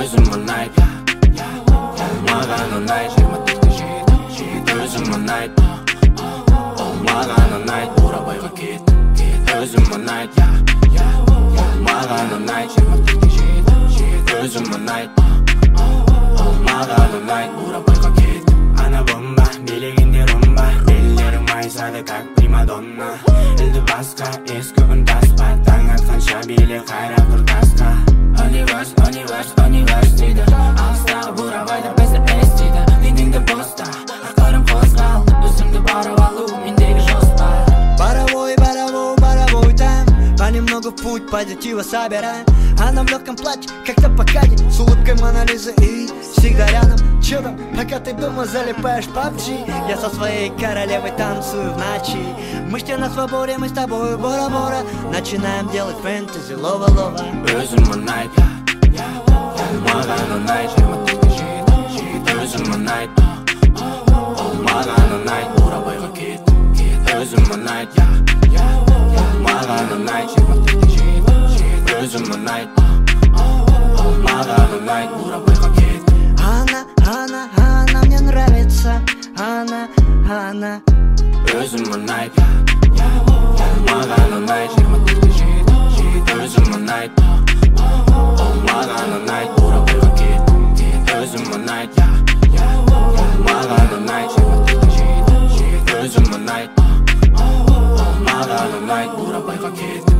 өзім ұнайды маған ұнайды 24-те өзім ұнайды ол маған ұнайды бурабайға кет өзім ұнайды маған ұнайды 24-те өзім ұнайды ол маған ұнайды бурабайға кет ана бомба билегенде румба белдерің майысады как примадонна елді басқа ескі үнтаспа таң атқанша биле қайрап тұр тасқа универс дейді алыстағы бурабайда бізді естиді денеңді боста арқарым қозғал өзіңді барып алу мендегі жоспар Боровой там понемногу в путь позитива собираем она в легком платье, как-то покатит с улыбкой Монолизы и всегда рядом. Чё там, пока ты дома залипаешь PUBG я со своей королевой танцую в ночи мы ж на свободе, мы с тобой Бора-Бора начинаем делать фэнтези лова-лова өзім ұнайды маған ұнайды 24-те өзім ұнайды ол маған ұнайды бурабайға кет өзім ұнайды маған ұнайды 24-те өзім ұнайды ол маған ұнайды бурабайға кет она мне нравится она өзім ұнайды маған ұнайды 24-те өзім ұнайды ол маған ұнайды бурабайға кет өзім ұнайды маған ұнайды 24-те өзім ұнайды ол маған ұнайды бурабайға кет